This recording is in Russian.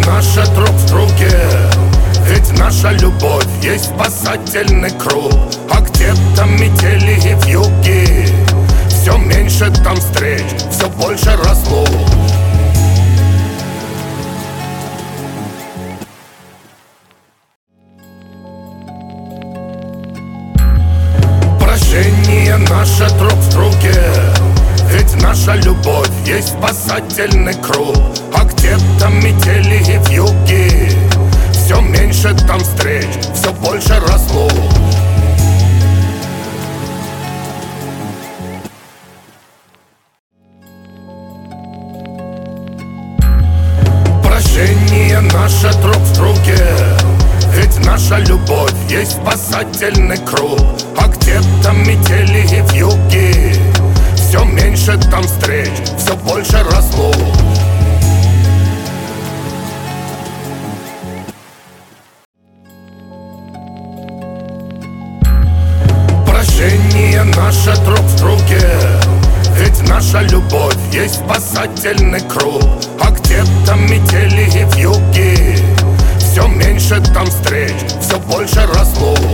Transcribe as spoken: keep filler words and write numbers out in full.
наша друг в друге, ведь наша любовь есть спасательный круг. А где-то метели и вьюги, все меньше там встреч, все больше разлук. Прощение наше друг в друге, ведь наша любовь есть спасательный круг. А где-то метели и вьюги, все меньше там встреч, все больше разлук. Прощение наше друг в друге, ведь наша любовь есть спасательный круг. А где-то метели и вьюги, все меньше там встреч, все больше разлук. Прощение наше друг в друге, ведь наша любовь есть спасательный круг. А где-то метели и вьюги, все меньше там встреч, все больше разлук.